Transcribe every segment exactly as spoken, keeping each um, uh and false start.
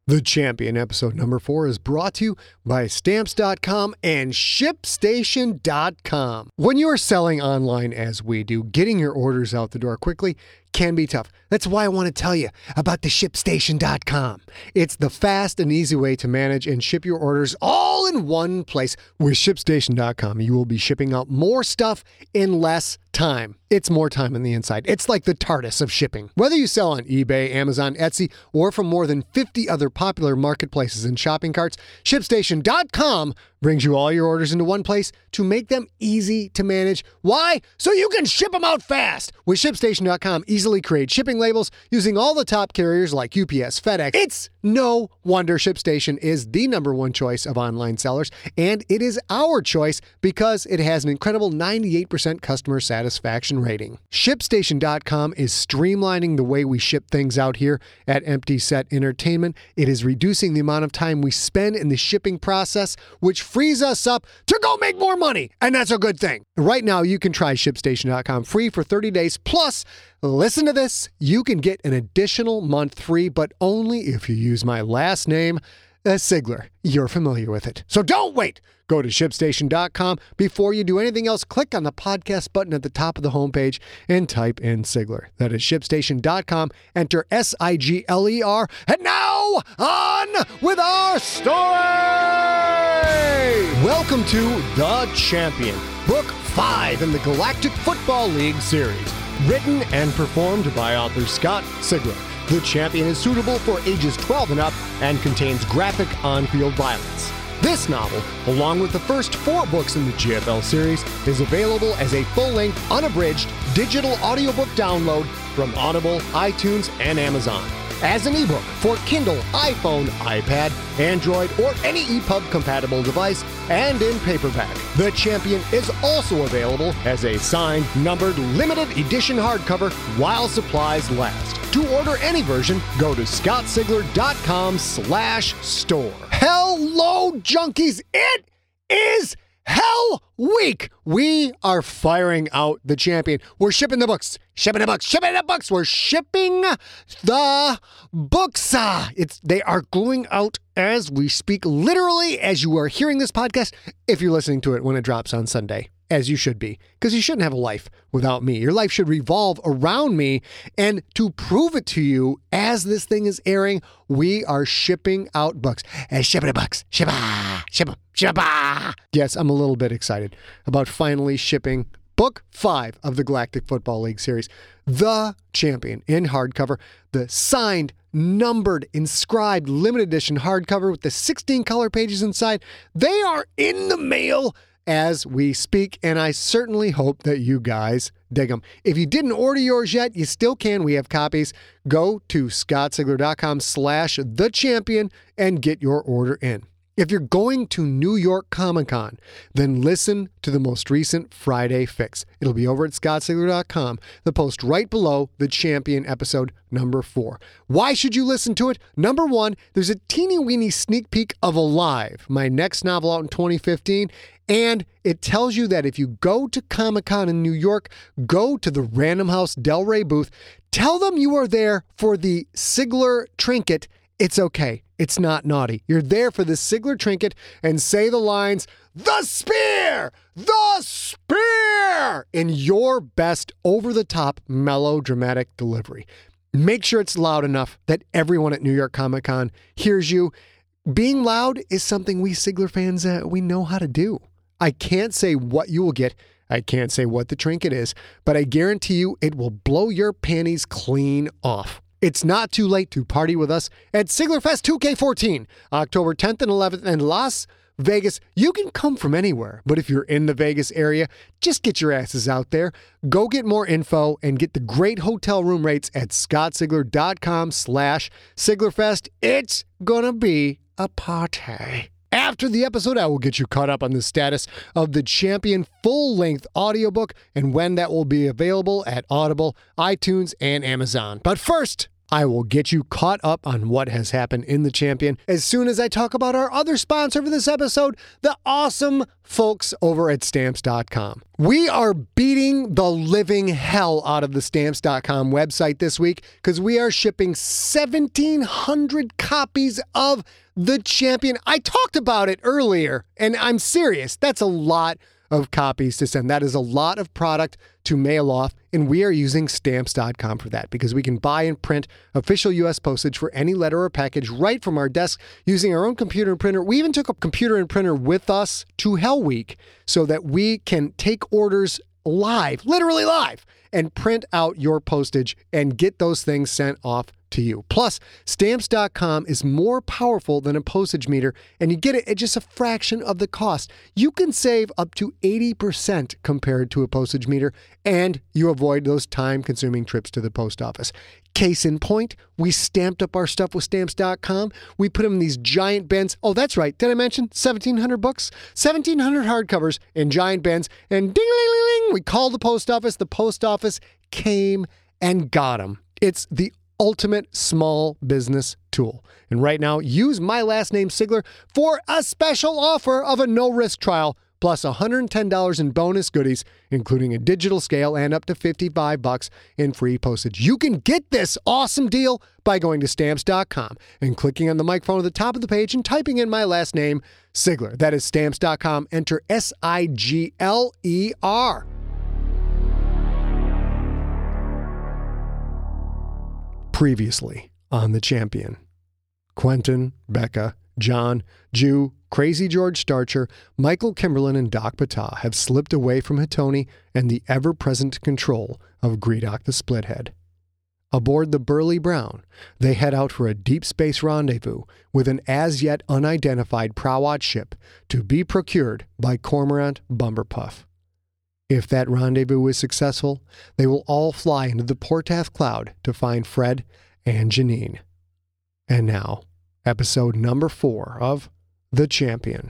The Champion, episode number four, is brought to you by Stamps dot com and ShipStation dot com. When you are selling online as we do, getting your orders out the door quickly can be tough. That's why I want to tell you about the ShipStation dot com. It's the fast and easy way to manage and ship your orders all in one place. With ShipStation dot com, you will be shipping out more stuff in less time. It's more time on the inside. It's like the TARDIS of shipping. Whether you sell on eBay, Amazon, Etsy, or from more than fifty other popular marketplaces and shopping carts, ShipStation dot com brings you all your orders into one place to make them easy to manage. Why? So you can ship them out fast. With ShipStation dot com, easily create shipping labels using all the top carriers like U P S, FedEx. It's no wonder ShipStation is the number one choice of online sellers, and it is our choice because it has an incredible ninety-eight percent customer satisfaction rating. ShipStation dot com is streamlining the way we ship things out here at Empty Set Entertainment. It is reducing the amount of time we spend in the shipping process, which frees us up to go make more money, and that's a good thing. Right now, you can try ShipStation dot com free for thirty days, plus, listen to this, you can get an additional month free, but only if you use my last name, uh, Sigler. You're familiar with it. So don't wait. Go to ShipStation dot com. Before you do anything else, click on the podcast button at the top of the homepage and type in Sigler. That is ShipStation dot com. Enter S I G L E R. And now, on with our story! Welcome to The Champion, Book five in the Galactic Football League series. Written and performed by author Scott Sigler. The Champion is suitable for ages twelve and up and contains graphic on-field violence. This novel, along with the first four books in the G F L series, is available as a full-length, unabridged, digital audiobook download from Audible, iTunes, and Amazon. As an ebook for Kindle, iPhone, iPad, Android, or any E P U B-compatible device, and in paperback. The Champion is also available as a signed, numbered, limited edition hardcover while supplies last. To order any version, go to scottsigler.com slash store. Hello, junkies! It is Hell Week! We are firing out The Champion. We're shipping the books. Shipping the books. Shipping the books. We're shipping the books. Ah, it's they are going out as we speak, literally as you are hearing this podcast, if you're listening to it when it drops on Sunday, as you should be, because you shouldn't have a life without me. Your life should revolve around me, and to prove it to you, as this thing is airing, we are shipping out books. And shipping the books. Shippa, shippa, shippa. Yes, I'm a little bit excited about finally shipping Book five of the Galactic Football League series, The Champion, in hardcover, the signed, numbered, inscribed, limited edition hardcover with the sixteen color pages inside. They are in the mail as we speak, and I certainly hope that you guys dig them. If you didn't order yours yet, you still can. We have copies. Go to scottsigler.com slash the champion and get your order in. If you're going to New York Comic Con, then listen to the most recent Friday Fix. It'll be over at scottsigler dot com, the post right below The Champion episode number four. Why should you listen to it? Number one, there's a teeny weeny sneak peek of Alive, my next novel out in twenty fifteen, and it tells you that if you go to Comic Con in New York, go to the Random House Del Rey booth, tell them you are there for the Sigler trinket. It's okay. It's not naughty. You're there for the Sigler trinket and say the lines, "The Spear! The Spear!" in your best over-the-top melodramatic delivery. Make sure it's loud enough that everyone at New York Comic Con hears you. Being loud is something we Sigler fans, uh, we know how to do. I can't say what you will get. I can't say what the trinket is, but I guarantee you it will blow your panties clean off. It's not too late to party with us at Siglerfest two K fourteen, October tenth and eleventh in Las Vegas. You can come from anywhere, but if you're in the Vegas area, just get your asses out there. Go get more info and get the great hotel room rates at scottsigler.com slash Siglerfest. It's gonna be a party. After the episode, I will get you caught up on the status of The Champion full-length audiobook and when that will be available at Audible, iTunes, and Amazon. But first, I will get you caught up on what has happened in the Champion as soon as I talk about our other sponsor for this episode, the awesome folks over at Stamps dot com. We are beating the living hell out of the Stamps dot com website this week because we are shipping seventeen hundred copies of the Champion. I talked about it earlier, and I'm serious. That's a lot of copies to send. That is a lot of product to mail off, and we are using Stamps dot com for that because we can buy and print official U S postage for any letter or package right from our desk using our own computer and printer. We even took a computer and printer with us to Hell Week so that we can take orders live, literally live, and print out your postage and get those things sent off to you. Plus, Stamps dot com is more powerful than a postage meter, and you get it at just a fraction of the cost. You can save up to eighty percent compared to a postage meter, and you avoid those time-consuming trips to the post office. Case in point, we stamped up our stuff with Stamps dot com. We put them in these giant bins. Oh, that's right. Did I mention seventeen hundred books? seventeen hundred hardcovers in giant bins, and ding-a-ling-ling-ling, we called the post office. The post office came and got them. It's the ultimate small business tool. And right now, use my last name Sigler for a special offer of a no-risk trial plus one hundred ten dollars in bonus goodies, including a digital scale and up to fifty-five bucks in free postage. You can get this awesome deal by going to Stamps dot com and clicking on the microphone at the top of the page and typing in my last name, Sigler. That is Stamps dot com. Enter S I G L E R. Previously on The Champion, Quentin, Becca, John, Jew, Crazy George Starcher, Michael Kimberlin, and Doc Patah have slipped away from Hitoni and the ever-present control of Greedock the Splithead. Aboard the Burly Brown, they head out for a deep space rendezvous with an as-yet unidentified Prowat ship to be procured by Cormorant Bumberpuff. If that rendezvous is successful, they will all fly into the Portath Cloud to find Fred and Janine. And now, episode number four of The Champion.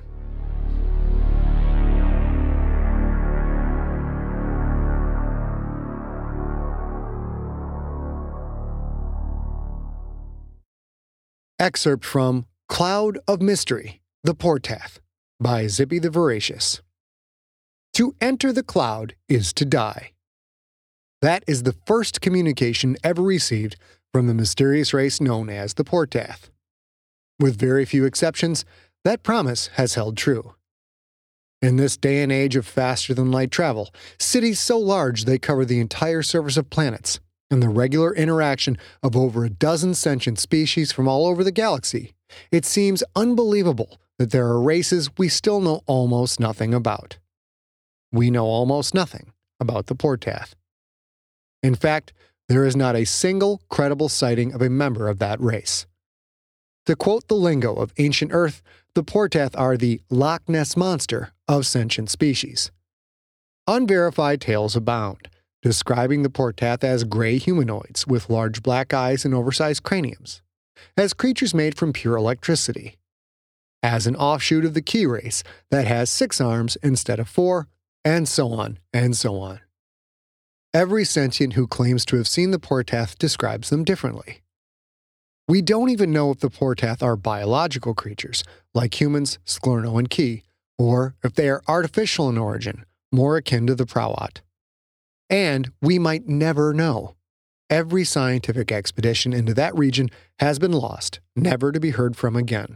Excerpt from Cloud of Mystery, The Portath, by Zippy the Voracious. To enter the cloud is to die. That is the first communication ever received from the mysterious race known as the Portath. With very few exceptions, that promise has held true. In this day and age of faster-than-light travel, cities so large they cover the entire surface of planets, and the regular interaction of over a dozen sentient species from all over the galaxy, it seems unbelievable that there are races we still know almost nothing about. We know almost nothing about the Portath. In fact, there is not a single credible sighting of a member of that race. To quote the lingo of ancient Earth, the Portath are the Loch Ness Monster of sentient species. Unverified tales abound, describing the Portath as gray humanoids with large black eyes and oversized craniums, as creatures made from pure electricity, as an offshoot of the Key race that has six arms instead of four, and so on and so on. Every sentient who claims to have seen the Portath describes them differently. We don't even know if the Portath are biological creatures, like humans, Sklorno, and Key, or if they are artificial in origin, more akin to the Prowat. And we might never know. Every scientific expedition into that region has been lost, never to be heard from again.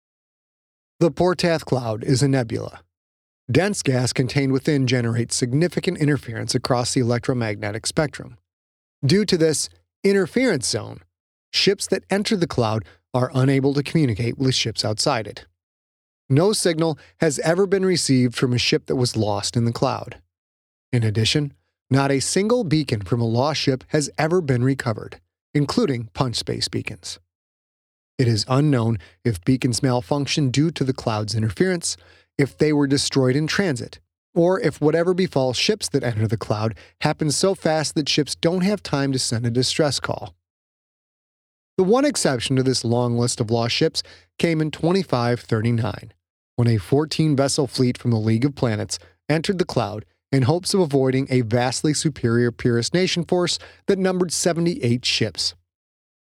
The Portath Cloud is a nebula. Dense gas contained within generates significant interference across the electromagnetic spectrum. Due to this interference zone, ships that enter the cloud are unable to communicate with ships outside it. No signal has ever been received from a ship that was lost in the cloud. In addition, not a single beacon from a lost ship has ever been recovered, including punch space beacons. It is unknown if beacons malfunction due to the cloud's interference, if they were destroyed in transit, or if whatever befalls ships that enter the cloud happens so fast that ships don't have time to send a distress call. The one exception to this long list of lost ships came in twenty-five thirty-nine, when a fourteen-vessel fleet from the League of Planets entered the cloud in hopes of avoiding a vastly superior Purist nation force that numbered seventy-eight ships.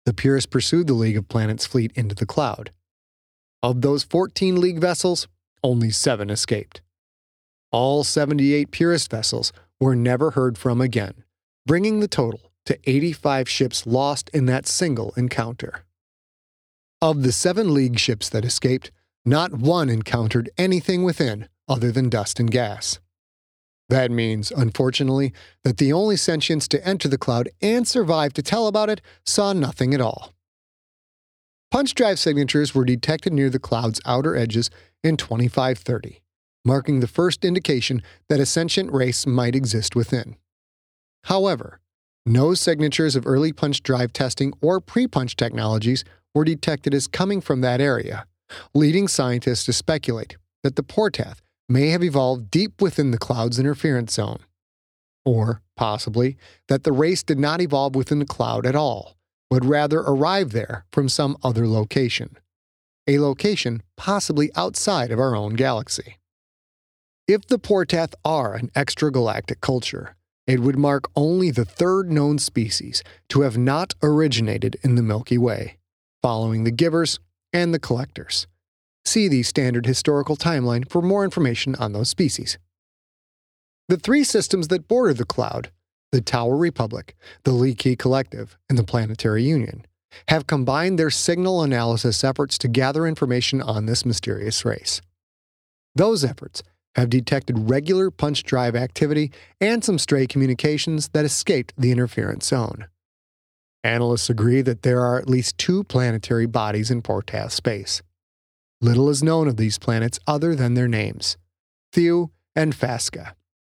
The purists pursued the League of Planets fleet into the cloud. Of those fourteen League vessels, only seven escaped. All seventy-eight purist vessels were never heard from again, bringing the total to eighty-five ships lost in that single encounter. Of the seven League ships that escaped, not one encountered anything within other than dust and gas. That means, unfortunately, that the only sentients to enter the cloud and survive to tell about it saw nothing at all. Punch drive signatures were detected near the cloud's outer edges in twenty-five thirty, marking the first indication that a sentient race might exist within. However, no signatures of early punch drive testing or pre-punch technologies were detected as coming from that area, leading scientists to speculate that the Portath may have evolved deep within the cloud's interference zone. Or, possibly, that the race did not evolve within the cloud at all, but rather arrived there from some other location. A location possibly outside of our own galaxy. If the Portath are an extragalactic culture, it would mark only the third known species to have not originated in the Milky Way, following the Givers and the Collectors. See the standard historical timeline for more information on those species. The three systems that border the cloud, the Tower Republic, the Leakey Collective, and the Planetary Union, have combined their signal analysis efforts to gather information on this mysterious race. Those efforts have detected regular punch drive activity and some stray communications that escaped the interference zone. Analysts agree that there are at least two planetary bodies in Portath space. Little is known of these planets other than their names, Thew and Fasca.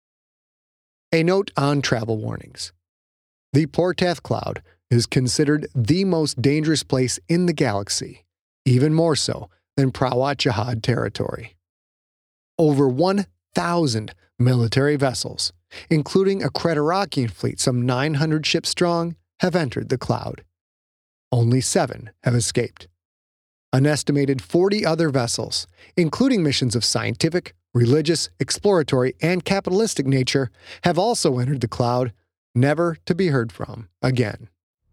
A note on travel warnings. The Portath Cloud is considered the most dangerous place in the galaxy, even more so than Prawat Jihad territory. Over one thousand military vessels, including a Creterakian fleet some nine hundred ships strong, have entered the cloud. Only seven have escaped. An estimated forty other vessels, including missions of scientific, religious, exploratory, and capitalistic nature, have also entered the cloud, never to be heard from again.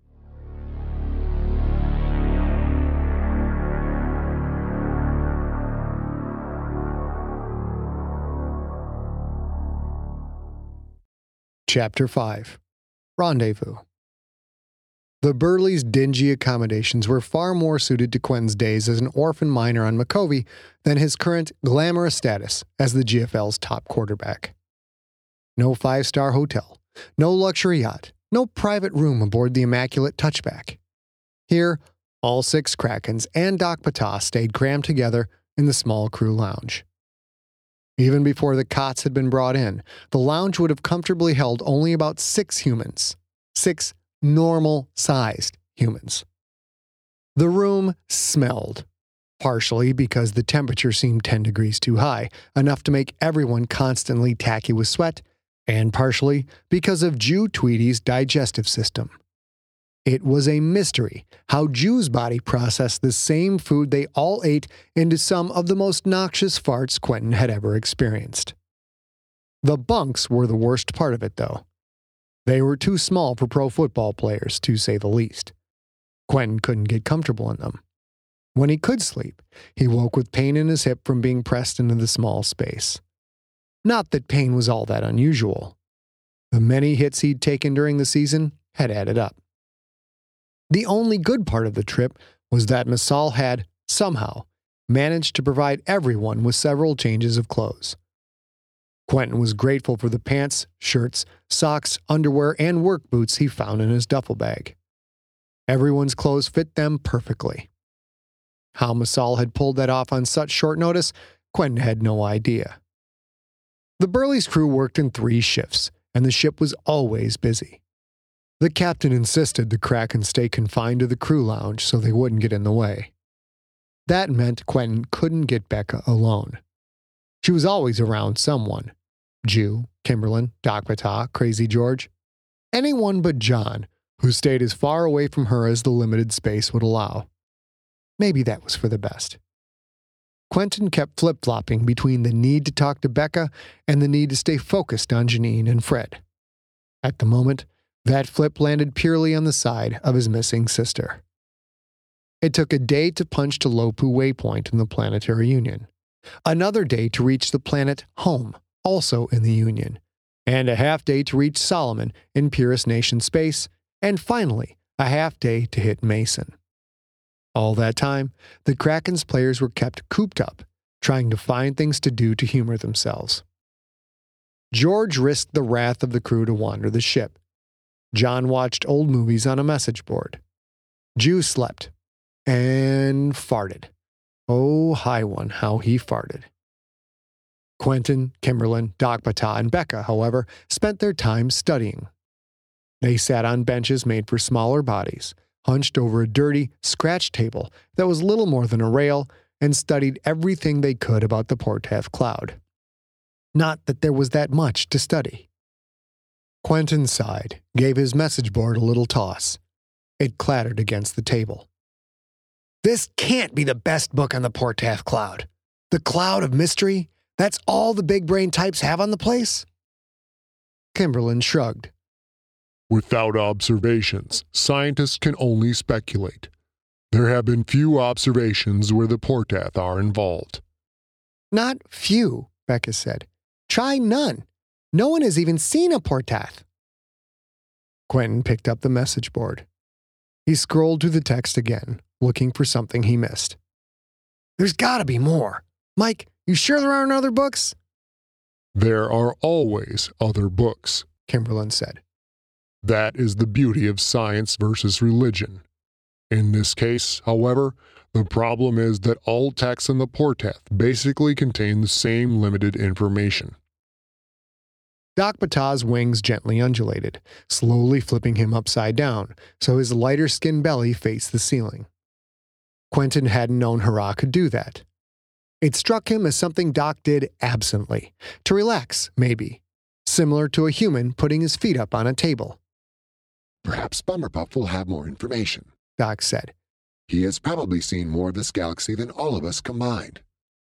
Chapter five. Rendezvous. The Burleys' dingy accommodations were far more suited to Quentin's days as an orphan miner on Makovi than his current glamorous status as the G F L's top quarterback. No five-star hotel, no luxury yacht, no private room aboard the immaculate Touchback. Here, all six Krakens and Doc Patah stayed crammed together in the small crew lounge. Even before the cots had been brought in, the lounge would have comfortably held only about six humans. Six normal-sized humans. The room smelled, partially because the temperature seemed ten degrees too high, enough to make everyone constantly tacky with sweat, and partially because of Jew Tweedy's digestive system. It was a mystery how Jew's body processed the same food they all ate into some of the most noxious farts Quentin had ever experienced. The bunks were the worst part of it, though. They were too small for pro football players, to say the least. Quentin couldn't get comfortable in them. When he could sleep, he woke with pain in his hip from being pressed into the small space. Not that pain was all that unusual. The many hits he'd taken during the season had added up. The only good part of the trip was that Masal had, somehow, managed to provide everyone with several changes of clothes. Quentin was grateful for the pants, shirts, socks, underwear, and work boots he found in his duffel bag. Everyone's clothes fit them perfectly. How Masal had pulled that off on such short notice, Quentin had no idea. The Burley's crew worked in three shifts, and the ship was always busy. The captain insisted the Kraken stay confined to the crew lounge so they wouldn't get in the way. That meant Quentin couldn't get Becca alone. She was always around someone. Jew, Kimberlin, Doc Patah, Crazy George. Anyone but John, who stayed as far away from her as the limited space would allow. Maybe that was for the best. Quentin kept flip-flopping between the need to talk to Becca and the need to stay focused on Janine and Fred. At the moment, that flip landed purely on the side of his missing sister. It took a day to punch to Lopu Waypoint in the Planetary Union, another day to reach the planet Home, also in the Union, and a half day to reach Solomon in Purist Nation space, and finally, a half day to hit Mason. All that time, the Kraken's players were kept cooped up, trying to find things to do to humor themselves. George risked the wrath of the crew to wander the ship. John watched old movies on a message board. Ju slept. And farted. Oh, high one, how he farted. Quentin, Kimberlin, Dakpata, and Becca, however, spent their time studying. They sat on benches made for smaller bodies, hunched over a dirty, scratch table that was little more than a rail, and studied everything they could about the Portath Cloud. Not that there was that much to study. Quentin sighed, gave his message board a little toss. It clattered against the table. This can't be the best book on the Portath Cloud. The Cloud of Mystery? That's all the big brain types have on the place? Kimberlin shrugged. Without observations, scientists can only speculate. There have been few observations where the Portath are involved. Not few, Becca said. Try none. No one has even seen a Portath. Quentin picked up the message board. He scrolled through the text again, looking for something he missed. There's gotta be more. Mike, you sure there aren't other books? There are always other books, Kimberlin said. That is the beauty of science versus religion. In this case, however, the problem is that all texts in the Portath basically contain the same limited information. Dakpata's wings gently undulated, slowly flipping him upside down, so his lighter-skinned belly faced the ceiling. Quentin hadn't known Hurrah could do that. It struck him as something Doc did absently, to relax, maybe, similar to a human putting his feet up on a table. Perhaps Bumberpuff will have more information, Doc said. He has probably seen more of this galaxy than all of us combined.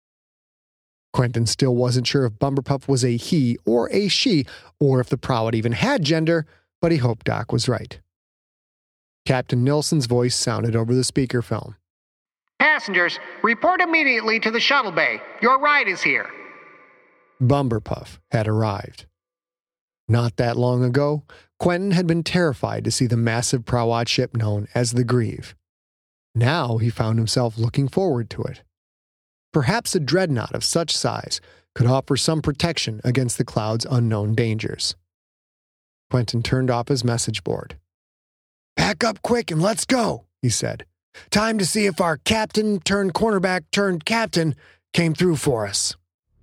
Quentin still wasn't sure if Bumberpuff was a he or a she, or if the Prowett even had gender, but he hoped Doc was right. Captain Nilsson's voice sounded over the speakerphone. Passengers, report immediately to the shuttle bay. Your ride is here. Bumberpuff had arrived. Not that long ago, Quentin had been terrified to see the massive Prowett ship known as the Grieve. Now he found himself looking forward to it. Perhaps a dreadnought of such size could offer some protection against the cloud's unknown dangers. Quentin turned off his message board. Pack up quick and let's go, he said. Time to see if our captain turned cornerback turned captain came through for us.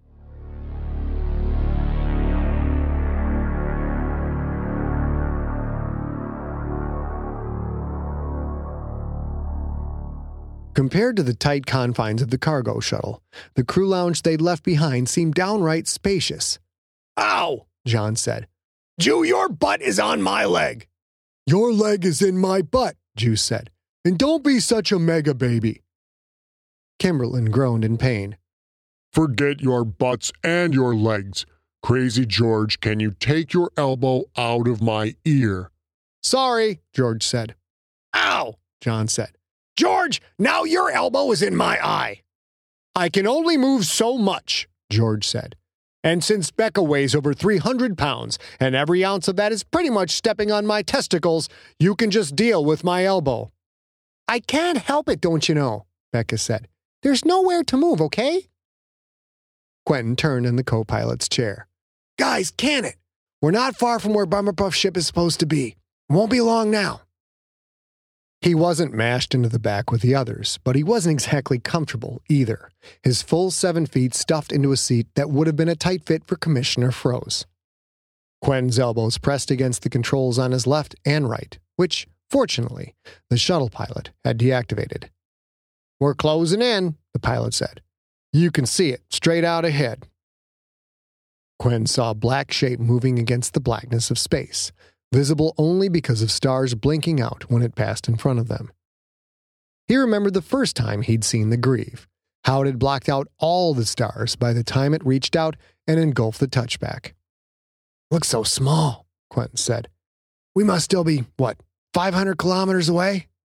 Compared to the tight confines of the cargo shuttle, the crew lounge they'd left behind seemed downright spacious. Ow, John said. Ju, your butt is on my leg. Your leg is in my butt, Ju said. And don't be such a mega baby. Kimberlin groaned in pain. Forget your butts and your legs. Crazy George, can you take your elbow out of my ear? Sorry, George said. Ow, John said. George, now your elbow is in my eye. I can only move so much, George said. And since Becca weighs over three hundred pounds, and every ounce of that is pretty much stepping on my testicles, you can just deal with my elbow. I can't help it, don't you know, Becca said. There's nowhere to move, okay? Quentin turned in the co-pilot's chair. Guys, can it? We're not far from where Bumberpuff's ship is supposed to be. It won't be long now. He wasn't mashed into the back with the others, but he wasn't exactly comfortable either, his full seven feet stuffed into a seat that would have been a tight fit for Commissioner Froze. Quentin's elbows pressed against the controls on his left and right, which, fortunately, the shuttle pilot had deactivated. We're closing in, the pilot said. You can see it straight out ahead. Quentin saw a black shape moving against the blackness of space, visible only because of stars blinking out when it passed in front of them. He remembered the first time he'd seen the Grieve, how it had blocked out all the stars by the time it reached out and engulfed the touchback. Looks so small, Quentin said. We must still be, what, five hundred kilometers away?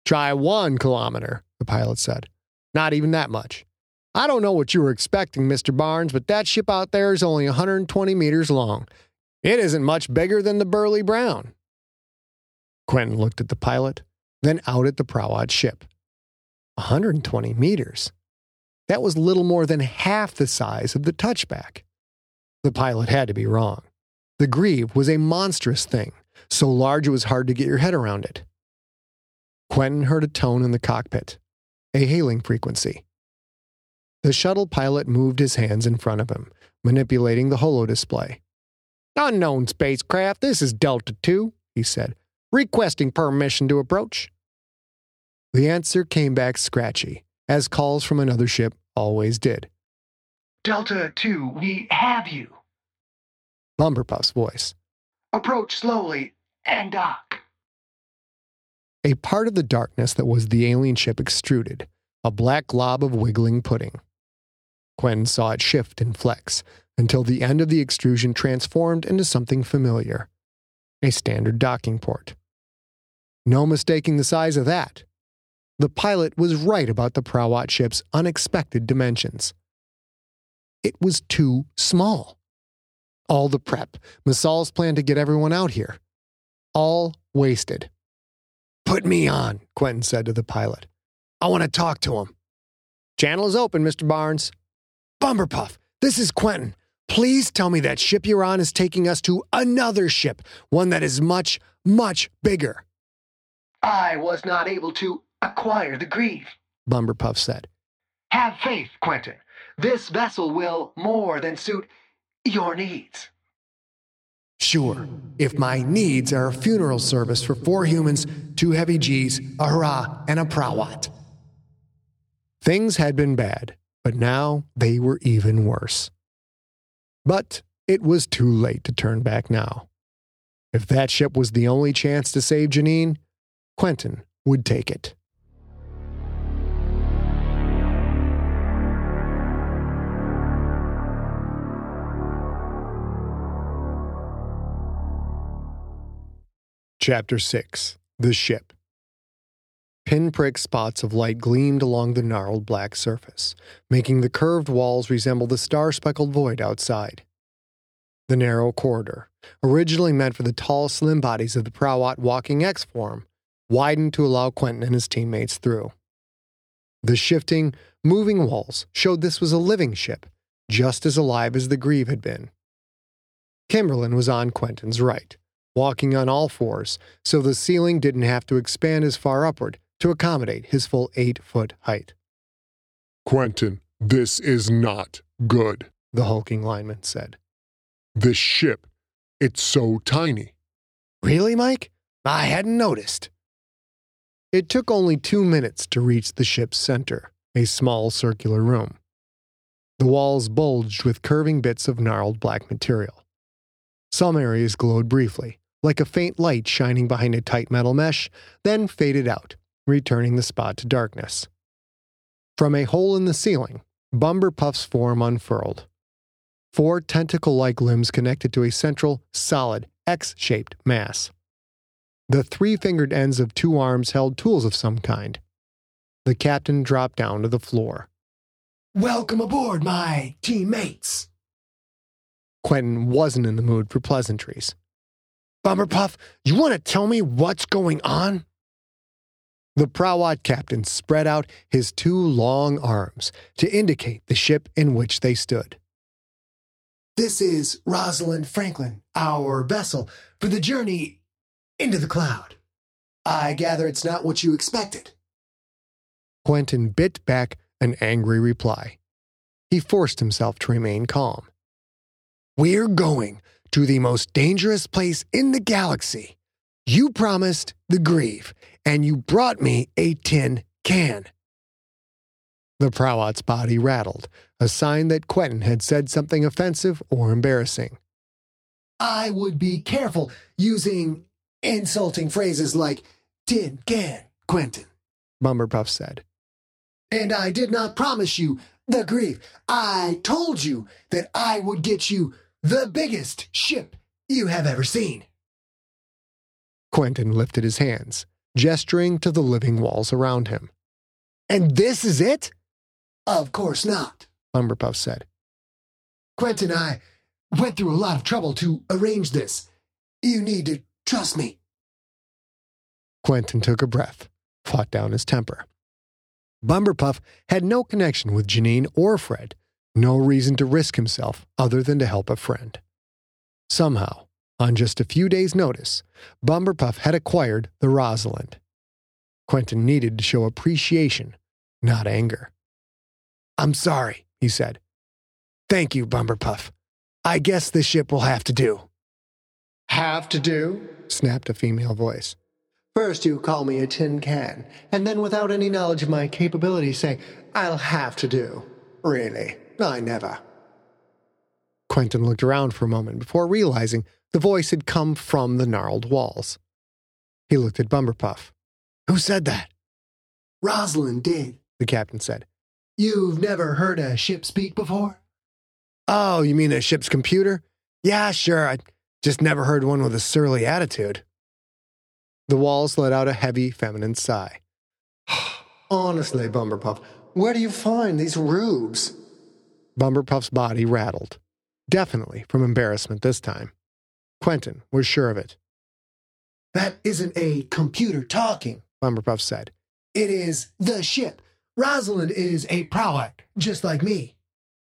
Try one kilometer, the pilot said. Not even that much. I don't know what you were expecting, Mister Barnes, but that ship out there is only one hundred twenty meters long. It isn't much bigger than the Burley Brown. Quentin looked at the pilot, then out at the Prowat ship. one hundred twenty meters. That was little more than half the size of the Touchback. The pilot had to be wrong. The Grieve was a monstrous thing, so large it was hard to get your head around it. Quentin heard a tone in the cockpit, a hailing frequency. The shuttle pilot moved his hands in front of him, manipulating the holo display. Unknown spacecraft, this is Delta two, he said, requesting permission to approach. The answer came back scratchy, as calls from another ship always did. Delta two, we have you. Bumberpuff's voice. Approach slowly and dock. A part of the darkness that was the alien ship extruded, a black glob of wiggling pudding. Quentin saw it shift and flex, until the end of the extrusion transformed into something familiar. A standard docking port. No mistaking the size of that. The pilot was right about the Prowat ship's unexpected dimensions. It was too small. All the prep, Masal's plan to get everyone out here. All wasted. Put me on, Quentin said to the pilot. I want to talk to him. Channel is open, Mister Barnes. Bumberpuff, this is Quentin. Please tell me that ship you're on is taking us to another ship, one that is much, much bigger. I was not able to acquire the Grieve, Bumberpuff said. Have faith, Quentin. This vessel will more than suit your needs. Sure, if my needs are a funeral service for four humans, two heavy G's, a hurrah, and a Prowat. Things had been bad, but now they were even worse. But it was too late to turn back now. If that ship was the only chance to save Janine, Quentin would take it. Chapter six. The Ship. Pinprick spots of light gleamed along the gnarled black surface, making the curved walls resemble the star-speckled void outside. The narrow corridor, originally meant for the tall, slim bodies of the Prowat walking X-form, widened to allow Quentin and his teammates through. The shifting, moving walls showed this was a living ship, just as alive as the Grieve had been. Kimberlin was on Quentin's right, walking on all fours, so the ceiling didn't have to expand as far upward to accommodate his full eight-foot height. Quentin, this is not good, the hulking lineman said. This ship, it's so tiny. Really, Mike? I hadn't noticed. It took only two minutes to reach the ship's center, a small circular room. The walls bulged with curving bits of gnarled black material. Some areas glowed briefly, like a faint light shining behind a tight metal mesh, then faded out, returning the spot to darkness. From a hole in the ceiling, Bumberpuff's form unfurled. Four tentacle-like limbs connected to a central, solid, X-shaped mass. The three-fingered ends of two arms held tools of some kind. The captain dropped down to the floor. Welcome aboard, my teammates. Quentin wasn't in the mood for pleasantries. Bumberpuff, you want to tell me what's going on? The Prowat captain spread out his two long arms to indicate the ship in which they stood. This is Rosalind Franklin, our vessel, for the journey into the cloud. I gather it's not what you expected. Quentin bit back an angry reply. He forced himself to remain calm. We're going to the most dangerous place in the galaxy. You promised the Grieve, and you brought me a tin can. The Prowat's body rattled, a sign that Quentin had said something offensive or embarrassing. I would be careful using insulting phrases like tin can, Quentin, Bumberpuff said. And I did not promise you the Grieve. I told you that I would get you the biggest ship you have ever seen. Quentin lifted his hands, gesturing to the living walls around him. "And this is it?" "Of course not," Bumberpuff said. "Quentin and I went through a lot of trouble to arrange this. You need to trust me." Quentin took a breath, fought down his temper. Bumberpuff had no connection with Janine or Fred, no reason to risk himself other than to help a friend. Somehow, on just a few days' notice, Bumberpuff had acquired the Rosalind. Quentin needed to show appreciation, not anger. "I'm sorry," he said. "Thank you, Bumberpuff. I guess this ship will have to do." "Have to do?" snapped a female voice. "First you call me a tin can, and then without any knowledge of my capabilities say, 'I'll have to do.' Really, I never." Quentin looked around for a moment before realizing the voice had come from the gnarled walls. He looked at Bumberpuff. "Who said that?" "Rosalind did," the captain said. "You've never heard a ship speak before?" "Oh, you mean a ship's computer? Yeah, sure. I just never heard one with a surly attitude." The walls let out a heavy feminine sigh. "Honestly, Bumberpuff, where do you find these rubes?" Bumberpuff's body rattled, definitely from embarrassment this time. Quentin was sure of it. "That isn't a computer talking," Bumberpuff said. "It is the ship. Rosalind is a product, just like me."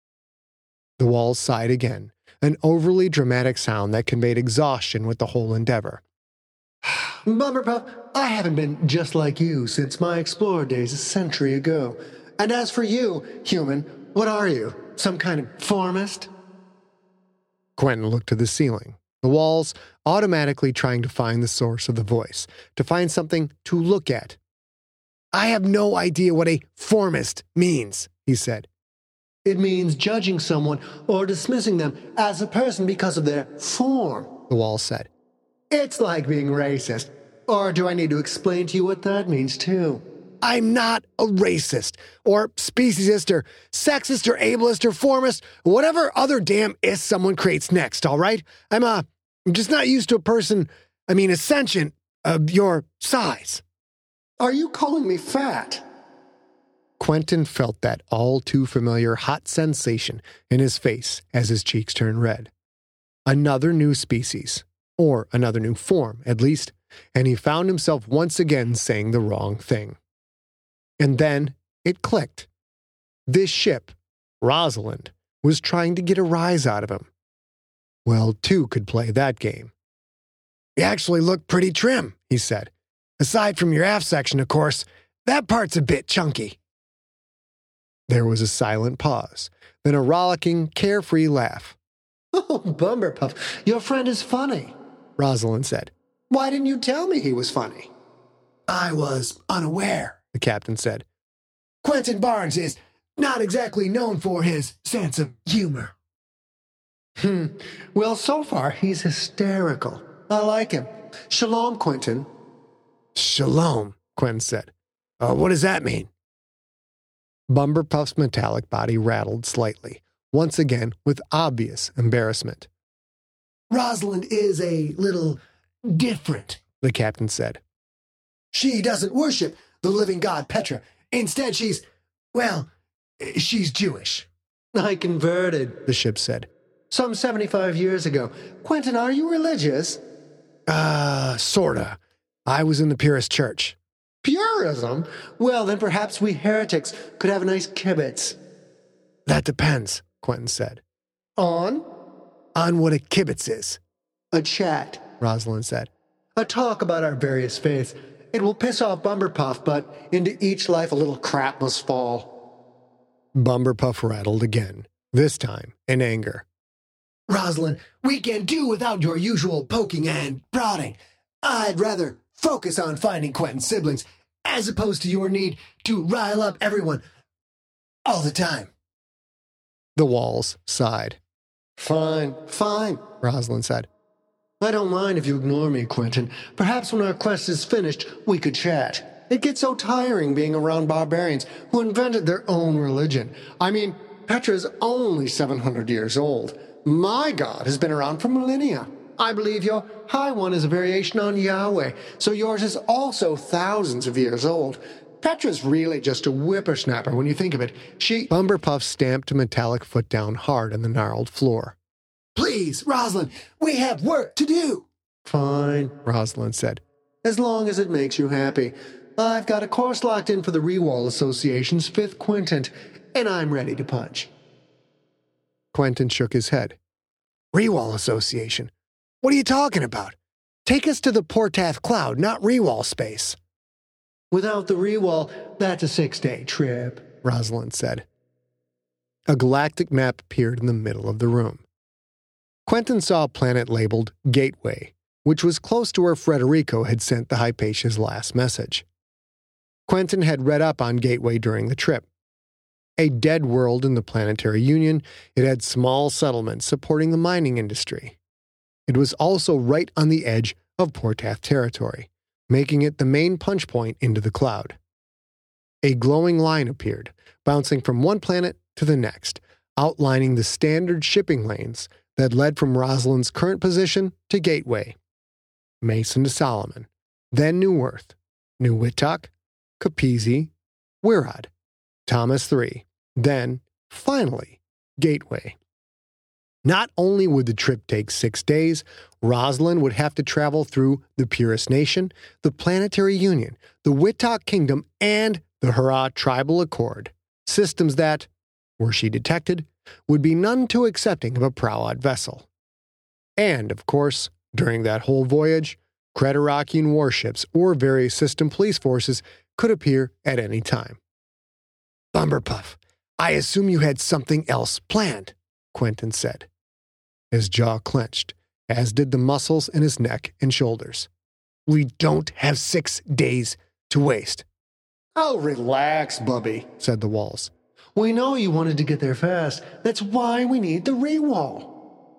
The walls sighed again, an overly dramatic sound that conveyed exhaustion with the whole endeavor. "Bumberpuff, I haven't been just like you since my explorer days a century ago. And as for you, human, what are you? Some kind of formist?" Quentin looked to the ceiling, the walls automatically trying to find the source of the voice, to find something to look at. "I have no idea what a formist means," he said. "It means judging someone or dismissing them as a person because of their form," the wall said. "It's like being racist. Or do I need to explain to you what that means, too?" "I'm not a racist, or speciesist, or sexist, or ableist, or formist, whatever other damn is someone creates next, all right? I'm, uh, I'm just not used to a person, I mean, a sentient of your size." "Are you calling me fat?" Quentin felt that all too familiar hot sensation in his face as his cheeks turned red. Another new species, or another new form, at least, and he found himself once again saying the wrong thing. And then it clicked. This ship, Rosalind, was trying to get a rise out of him. Well, two could play that game. "You actually look pretty trim," he said. "Aside from your aft section, of course, that part's a bit chunky." There was a silent pause, then a rollicking, carefree laugh. "Oh, Bumberpuff, your friend is funny," Rosalind said. "Why didn't you tell me he was funny?" "I was unaware," the captain said. "Quentin Barnes is not exactly known for his sense of humor." "Hmm. Well, so far, he's hysterical. I like him. Shalom, Quentin." "Shalom," Quentin said. Uh, what does that mean?" Bumberpuff's metallic body rattled slightly, once again with obvious embarrassment. "Rosalind is a little different," the captain said. "She doesn't worship the living god Petra. Instead, she's, well, she's Jewish." "I converted," the ship said. "Some seventy-five years ago. Quentin, are you religious?" Uh, sorta. I was in the Purist Church." "Purism? Well, then perhaps we heretics could have a nice kibbutz." "That depends," Quentin said. "On?" "On what a kibbutz is." "A chat," Rosalind said. "A talk about our various faiths. It will piss off Bumberpuff, but into each life a little crap must fall." Bumberpuff rattled again, this time in anger. "Rosalind, we can do without your usual poking and prodding. I'd rather focus on finding Quentin's siblings, as opposed to your need to rile up everyone all the time." The walls sighed. "Fine, fine," Rosalind said. "I don't mind if you ignore me, Quentin. Perhaps when our quest is finished, we could chat. It gets so tiring being around barbarians who invented their own religion. I mean, Petra's only seven hundred years old. My god has been around for millennia. I believe your high one is a variation on Yahweh, so yours is also thousands of years old. Petra's really just a whippersnapper when you think of it. She... Bumberpuff stamped a metallic foot down hard on the gnarled floor. Please, Rosalind, we have work to do. Fine, Rosalind said, as long as it makes you happy. I've got a course locked in for the Rewall Association's fifth quintet, and I'm ready to punch. Quentin shook his head. Rewall Association? What are you talking about? Take us to the Portath Cloud, not Rewall space. Without the Rewall, that's a six-day trip, Rosalind said. A galactic map appeared in the middle of the room. Quentin saw a planet labeled Gateway, which was close to where Frederico had sent the Hypatia's last message. Quentin had read up on Gateway during the trip. A dead world in the Planetary Union, it had small settlements supporting the mining industry. It was also right on the edge of Portath territory, making it the main punch point into the cloud. A glowing line appeared, bouncing from one planet to the next, outlining the standard shipping lanes that led from Rosalind's current position to Gateway. Mason to Solomon, then New Earth, New Wittok, Capizzi, Wirad, Thomas three, then, finally, Gateway. Not only would the trip take six days, Rosalind would have to travel through the Purist Nation, the Planetary Union, the Wittok Kingdom, and the Hurrah Tribal Accord, systems that, were she detected, would be none too accepting of a Prowad vessel. And, of course, during that whole voyage, Creterakian warships or various system police forces could appear at any time. Bumberpuff, I assume you had something else planned, Quentin said. His jaw clenched, as did the muscles in his neck and shoulders. We don't have six days to waste. Oh, relax, Bubby, said the walls. We know you wanted to get there fast. That's why we need the Rewall.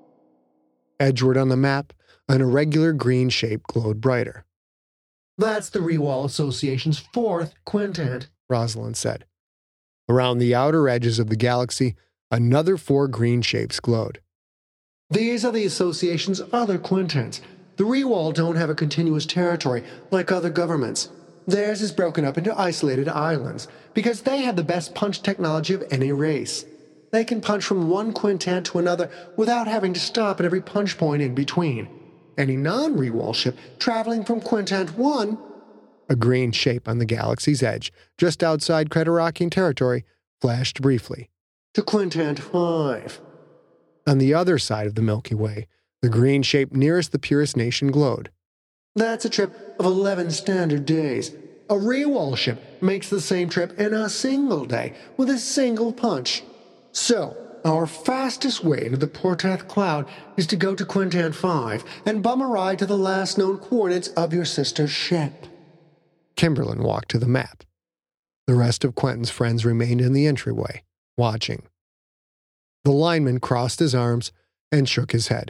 Edgeward on the map, an irregular green shape glowed brighter. That's the Rewall Association's fourth quintet, Rosalind said. Around the outer edges of the galaxy, another four green shapes glowed. These are the Association's other quintets. The Rewall don't have a continuous territory like other governments. Theirs is broken up into isolated islands because they have the best punch technology of any race. They can punch from one quintet to another without having to stop at every punch point in between. Any non-Rewall ship traveling from quintet one, a green shape on the galaxy's edge, just outside Creterakian territory, flashed briefly, to quintet five. On the other side of the Milky Way, the green shape nearest the Purist Nation glowed. That's a trip of eleven standard days. A Rewall ship makes the same trip in a single day with a single punch. So, our fastest way to the Portath Cloud is to go to quintet five and bum a ride to the last known coordinates of your sister's ship. Kimberlin walked to the map. The rest of Quentin's friends remained in the entryway, watching. The lineman crossed his arms and shook his head.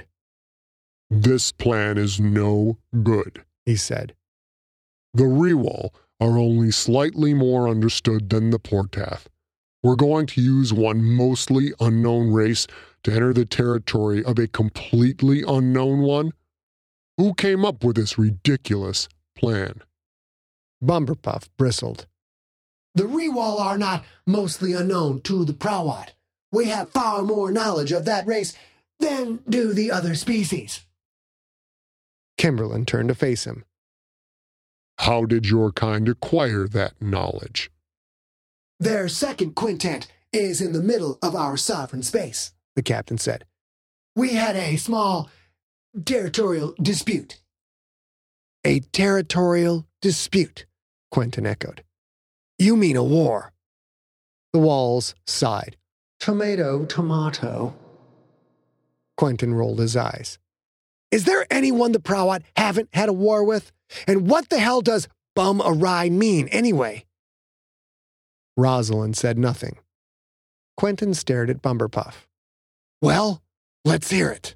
This plan is no good, he said. The Rewall are only slightly more understood than the Portath. We're going to use one mostly unknown race to enter the territory of a completely unknown one? Who came up with this ridiculous plan? Bumberpuff bristled. The Rewall are not mostly unknown to the Prowad. We have far more knowledge of that race than do the other species. Kimberlin turned to face him. How did your kind acquire that knowledge? Their second quintet is in the middle of our sovereign space, the captain said. We had a small territorial dispute. A territorial dispute, Quentin echoed. You mean a war? The walls sighed. Tomato, tomato. Quentin rolled his eyes. Is there anyone the Prowad haven't had a war with? And what the hell does bum a rye mean, anyway? Rosalind said nothing. Quentin stared at Bumberpuff. Well, let's hear it.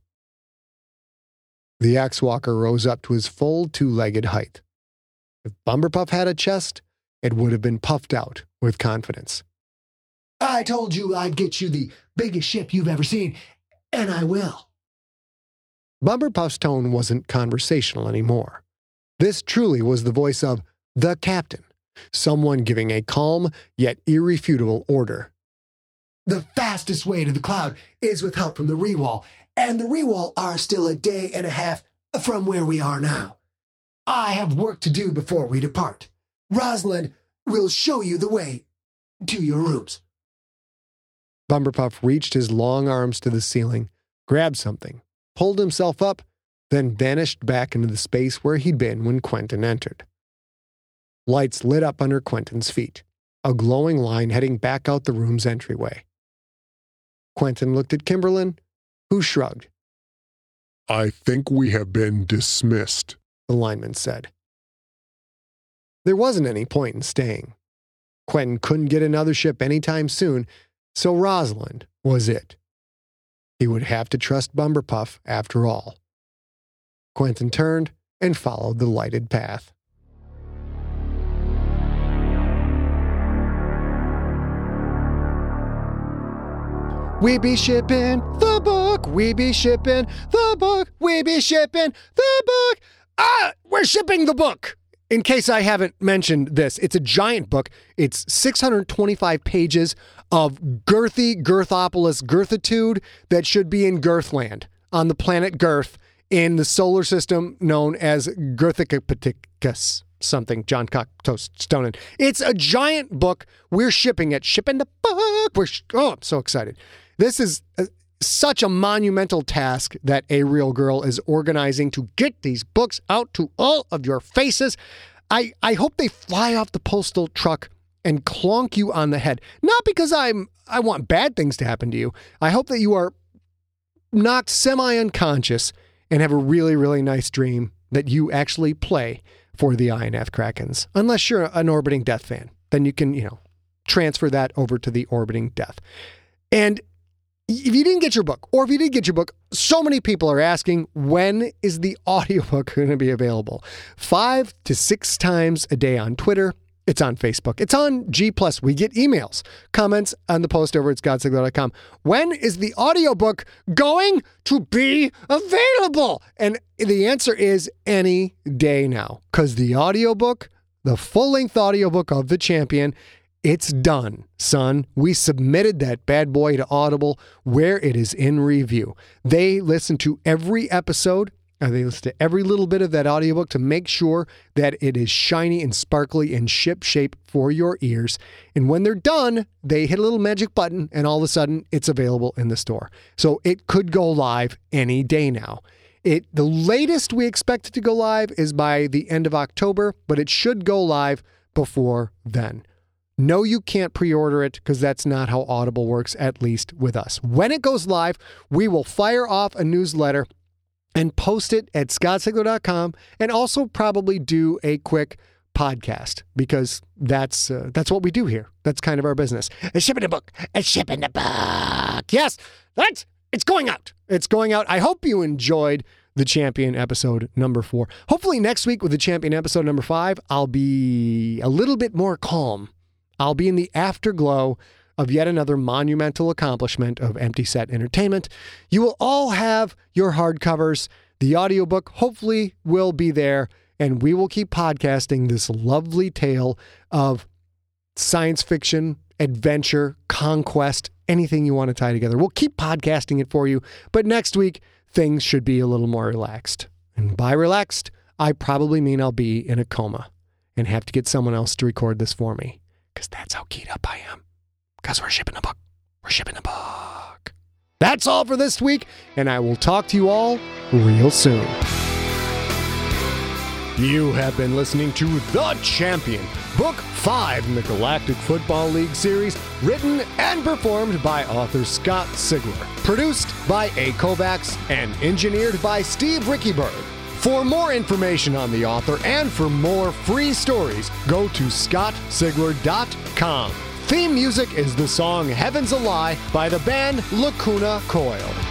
The Axe-Walker rose up to his full two-legged height. If Bumberpuff had a chest, it would have been puffed out with confidence. I told you I'd get you the biggest ship you've ever seen, and I will. Bumberpuff's tone wasn't conversational anymore. This truly was the voice of the captain, someone giving a calm yet irrefutable order. The fastest way to the cloud is with help from the Rewall, and the Rewall are still a day and a half from where we are now. I have work to do before we depart. Rosalind will show you the way to your rooms. Bumberpuff reached his long arms to the ceiling, grabbed something, pulled himself up, then vanished back into the space where he'd been when Quentin entered. Lights lit up under Quentin's feet, a glowing line heading back out the room's entryway. Quentin looked at Kimberlin, who shrugged. I think we have been dismissed, the lineman said. There wasn't any point in staying. Quentin couldn't get another ship anytime soon, so Rosalind was it. He would have to trust Bumberpuff after all. Quentin turned and followed the lighted path. We be shipping the book, we be shipping the book, we be shipping the book. Ah, we're shipping the book. In case I haven't mentioned this, it's a giant book. It's six hundred twenty-five pages of girthy Girthopolis girthitude that should be in Girthland, on the planet Girth, in the solar system known as Girthicapeticus. Something, John Cocktoast Stonin. It's a giant book. We're shipping it. Shipping the book. We're sh- oh, I'm so excited. This is a, such a monumental task that A Real Girl is organizing to get these books out to all of your faces. I, I hope they fly off the postal truck and clonk you on the head. Not because I'm I want bad things to happen to you. I hope that you are knocked semi-unconscious and have a really, really nice dream that you actually play for the I N F Krakens. Unless you're an Orbiting Death fan. Then you can, you know, transfer that over to the Orbiting Death. And if you didn't get your book, or if you did get your book, so many people are asking, when is the audiobook going to be available? Five to six times a day on Twitter. It's on Facebook. It's on G plus. We get emails, comments on the post over at scott sigler dot com. When is the audiobook going to be available? And the answer is any day now, because the audiobook, the full-length audiobook of The Champion, it's done, son. We submitted that bad boy to Audible, where it is in review. They listen to every episode, and they listen to every little bit of that audiobook to make sure that it is shiny and sparkly and ship-shape for your ears. And when they're done, they hit a little magic button, and all of a sudden, it's available in the store. So it could go live any day now. It the latest we expect it to go live is by the end of October, but it should go live before then. No, you can't pre-order it because that's not how Audible works, at least with us. When it goes live, we will fire off a newsletter and post it at scott sigler dot com, and also probably do a quick podcast, because that's uh, that's what we do here. That's kind of our business. A shipping the book. A shipping the book. Yes, that's it's going out. It's going out. I hope you enjoyed The Champion episode number four. Hopefully next week with The Champion episode number five, I'll be a little bit more calm. I'll be in the afterglow of yet another monumental accomplishment of Empty Set Entertainment. You will all have your hardcovers. The audiobook hopefully will be there, and we will keep podcasting this lovely tale of science fiction, adventure, conquest, anything you want to tie together. We'll keep podcasting it for you, but next week, things should be a little more relaxed. And by relaxed, I probably mean I'll be in a coma and have to get someone else to record this for me. Because that's how keyed up I am. Because we're shipping a book. We're shipping a book. That's all for this week, and I will talk to you all real soon. You have been listening to The Champion, Book five in the Galactic Football League series, written and performed by author Scott Sigler, produced by A. Kovacs, and engineered by Steve Rickyberg. For more information on the author and for more free stories, go to scott sigler dot com. Theme music is the song Heaven's a Lie by the band Lacuna Coil.